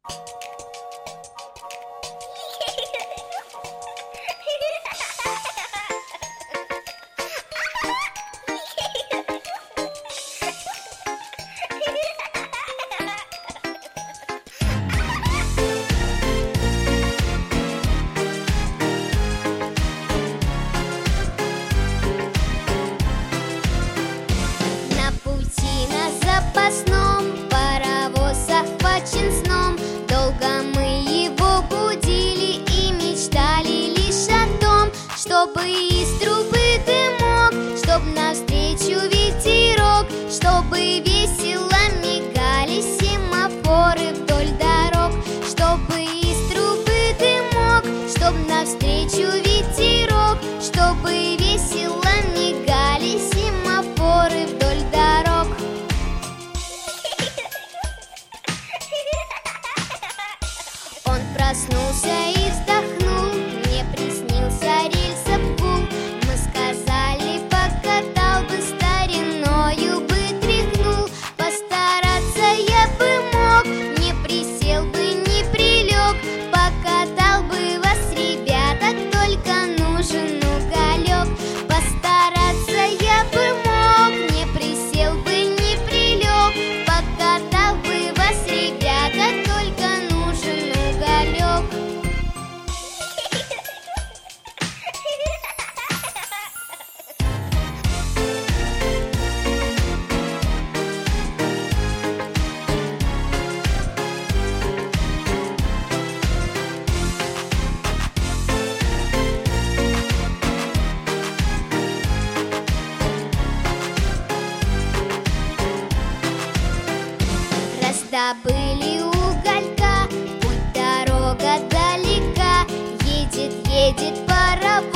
На пути на запасном паровоз охвачен сном. Долго мы его будили и мечтали лишь о том, чтобы из трубы дымок, чтоб навстречу ветерок, чтобы весело мигали семафоры вдоль дорог, чтобы из трубы дымок, чтоб навстречу ветерок, чтобы весело мигали семафоры вдоль дорог. Он проснулся и вздохнул, мне приснился рельсов гул. Мы сказали, покатал бы, стариною бы тряхнул. Постараться я бы мог, не присел бы, не прилег. Покатал бы вас, ребята, только нужен уголек. Постараться я бы мог, не присел бы, не прилег. Покатал бы вас, ребята, только нужен уголек. Раздобыли уголька, путь дорога далека, едет, едет паровоз.